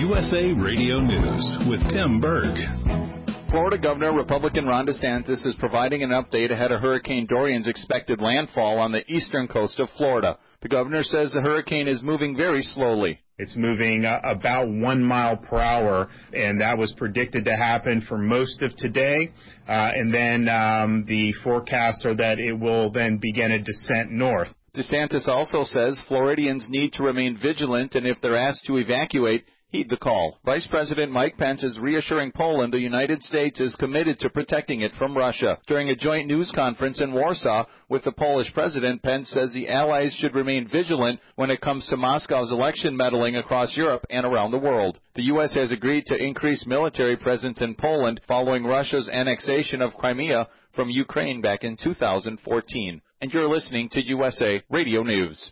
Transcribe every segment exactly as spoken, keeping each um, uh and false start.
U S A Radio News with Tim Berg. Florida Governor Republican Ron DeSantis is providing an update ahead of Hurricane Dorian's expected landfall on the eastern coast of Florida. The governor says the hurricane is moving very slowly. It's moving uh, about one mile per hour, and that was predicted to happen for most of today. Uh, and then um, the forecasts are that it will then begin a descent north. DeSantis also says Floridians need to remain vigilant, and if they're asked to evacuate, heed the call. Vice President Mike Pence is reassuring Poland the United States is committed to protecting it from Russia. During a joint news conference in Warsaw with the Polish president, Pence says the allies should remain vigilant when it comes to Moscow's election meddling across Europe and around the world. The U S has agreed to increase military presence in Poland following Russia's annexation of Crimea from Ukraine back in two thousand fourteen. And you're listening to U S A Radio News.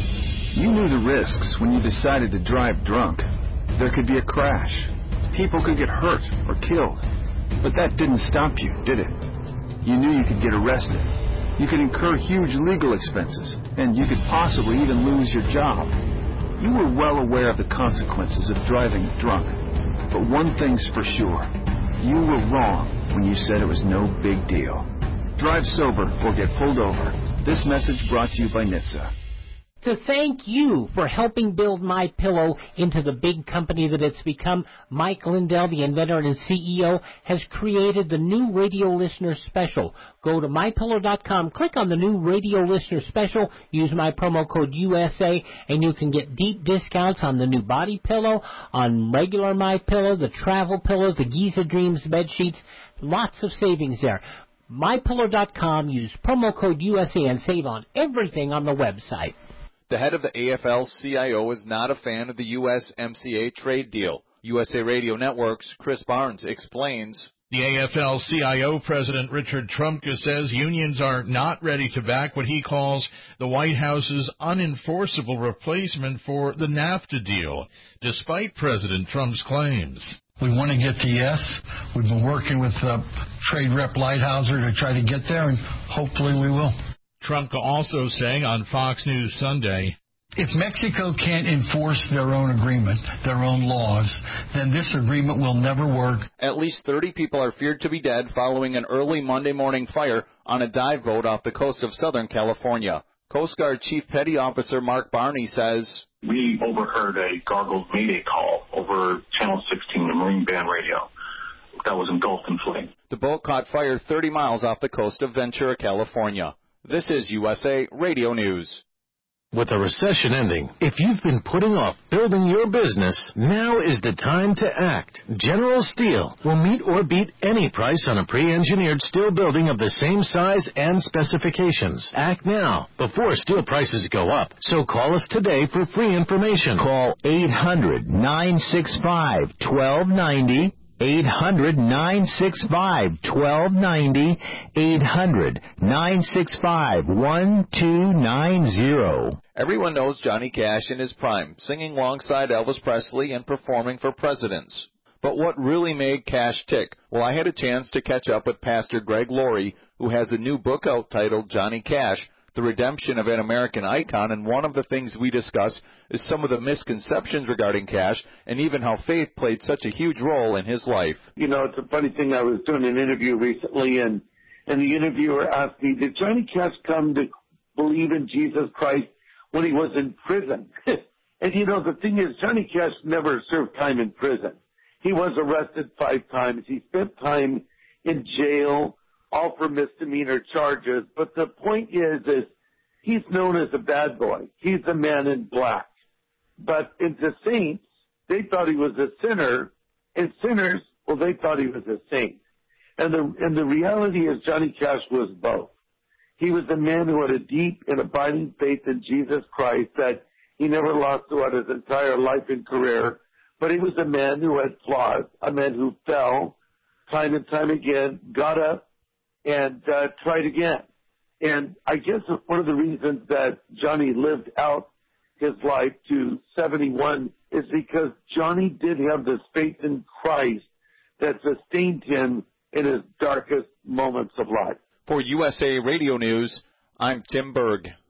You knew the risks when you decided to drive drunk. There could be a crash. People could get hurt or killed. But that didn't stop you, did it? You knew you could get arrested. You could incur huge legal expenses, and you could possibly even lose your job. You were well aware of the consequences of driving drunk. But one thing's for sure. You were wrong when you said it was no big deal. Drive sober or get pulled over. This message brought to you by N H T S A. To thank you for helping build MyPillow into the big company that it's become, Mike Lindell, the inventor and C E O, has created the new radio listener special. Go to my pillow dot com, click on the new radio listener special, use my promo code U S A, and you can get deep discounts on the new body pillow, on regular MyPillow, the travel pillows, the Giza Dreams bed sheets. Lots of savings there. my pillow dot com, use promo code U S A and save on everything on the website. The head of the A F L C I O is not a fan of the U S M C A trade deal. U S A Radio Network's Chris Barnes explains. The A F L C I O President Richard Trumka says unions are not ready to back what he calls the White House's unenforceable replacement for the NAFTA deal, despite President Trump's claims. We want to get to yes. We've been working with uh, Trade Rep Lighthouser to try to get there, and hopefully we will. Trumka also saying on Fox News Sunday, if Mexico can't enforce their own agreement, their own laws, then this agreement will never work. At least thirty people are feared to be dead following an early Monday morning fire on a dive boat off the coast of Southern California. Coast Guard Chief Petty Officer Mark Barney says, we overheard a garbled mayday call over Channel sixteen, the Marine Band radio, that was engulfed in flame. The boat caught fire thirty miles off the coast of Ventura, California. This is U S A Radio News. With a recession ending, if you've been putting off building your business, now is the time to act. General Steel will meet or beat any price on a pre-engineered steel building of the same size and specifications. Act now, before steel prices go up. So call us today for free information. Call eight hundred, nine six five, one two nine zero. eight hundred, nine six five, one two nine zero. eight hundred, nine six five, one two nine zero. Everyone knows Johnny Cash in his prime, singing alongside Elvis Presley and performing for presidents. But what really made Cash tick? Well, I had a chance to catch up with Pastor Greg Laurie, who has a new book out titled Johnny Cash, The Redemption of an American Icon, and one of the things we discuss is some of the misconceptions regarding Cash and even how faith played such a huge role in his life. You know, it's a funny thing. I was doing an interview recently, and, and the interviewer asked me, did Johnny Cash come to believe in Jesus Christ when he was in prison? And, you know, the thing is, Johnny Cash never served time in prison. He was arrested five times. He spent time in jail, all for misdemeanor charges. But the point is, is he's known as a bad boy. He's a man in black. But in the saints, they thought he was a sinner, and sinners, well, they thought he was a saint. And the, and the reality is Johnny Cash was both. He was a man who had a deep and abiding faith in Jesus Christ that he never lost throughout his entire life and career. But he was a man who had flaws, a man who fell time and time again, got up, and uh, tried again. And I guess one of the reasons that Johnny lived out his life to seventy-one is because Johnny did have this faith in Christ that sustained him in his darkest moments of life. For U S A Radio News, I'm Tim Berg.